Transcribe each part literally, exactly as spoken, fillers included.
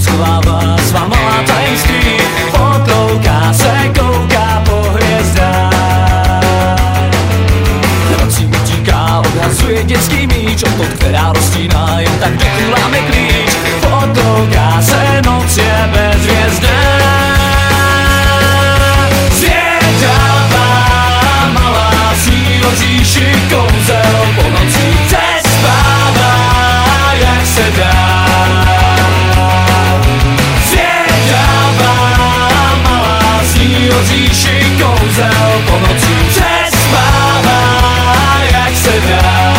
schovává svá malá tajemství, potlouká se, kouká po hvězdách. Nocí utíká, odhazuje dětský míč, od která rozstíná, jen tak vykuláme klíč. Potlouká se, noc je bezhvězdná. Zvědavá malá sní o říši kouzel, po noci přespává, jak se dá. Zvědavá malá sní o říši kouzel, po noci přespává, jak se dá.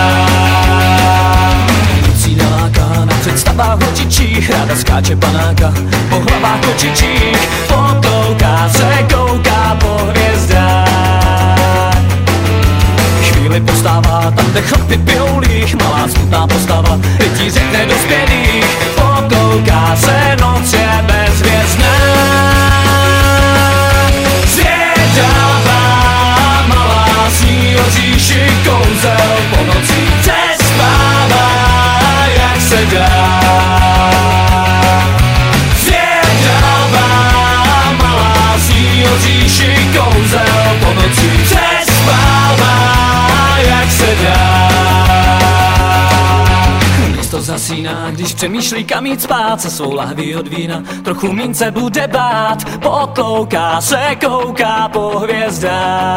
Nocí neláká na představách hočičích, ráda skáče panáka po hlavách kočičích. Potlouká se, kouká po hvězdách. Chvíli postává tam, kde chlapy pijou líh, malá smutná postava, lidí řekne dospělých. Potlouká se, noc je bezhvězdná. Zvědavá malá sní o říši kouzel, po noci přespává, jak se dá. Zvědavá malá sní o říši kouzel, po noci přespává, jak se dá. Město zasíná, když přemýšlí, kam jít spát, se svou lahví od vína trochu míň se bude bát. Potlouká se, kouká po hvězdách.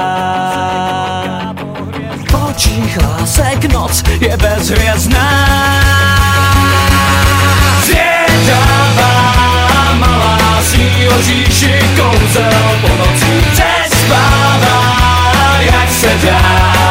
V očích lásek noc je bezhvězdná. Zvědavá malá sní o říši kouzel, po noci přespává, jak se dá.